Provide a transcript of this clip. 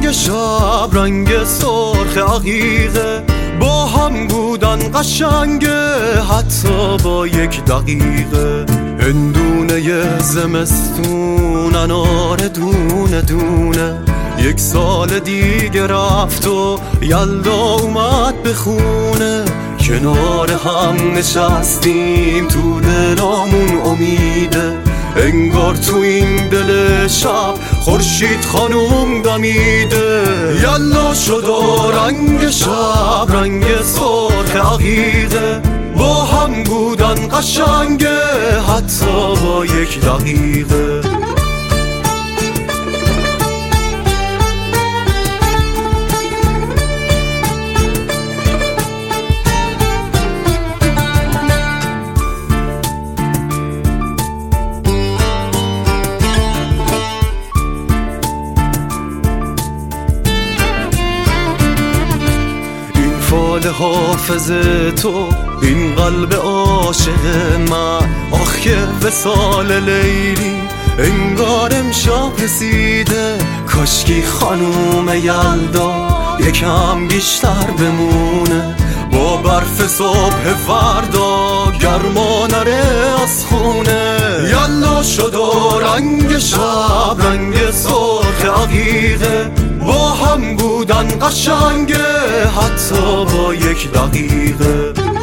رنگ شب رنگ سرخ عقیقه، با هم بودن قشنگه حتی با یک دقیقه. هندونه زمستون انار دونه دونه، یک سال دیگه رفت و یلدا اومد به خونه. کنار هم نشستیم تو دلامون امیده، انگار تو این دل شب خورشید خانوم دمیده. یلا شد و رنگ شب رنگ سرخ عقیقه، با هم بودن قشنگه حتی با یک دقیقه. فال حافظ تو این قلب عاشق من، آخ که وصال لیلی انگار امشب رسیده. کاشکی خانوم یلدا یکم بیشتر بمونه، با برف صبح فردا گرما نره از خونه. یلا شد و رنگ شب رنگ سرخ عقیقه، با هم بودن قشنگه حتی با یک دقیقه.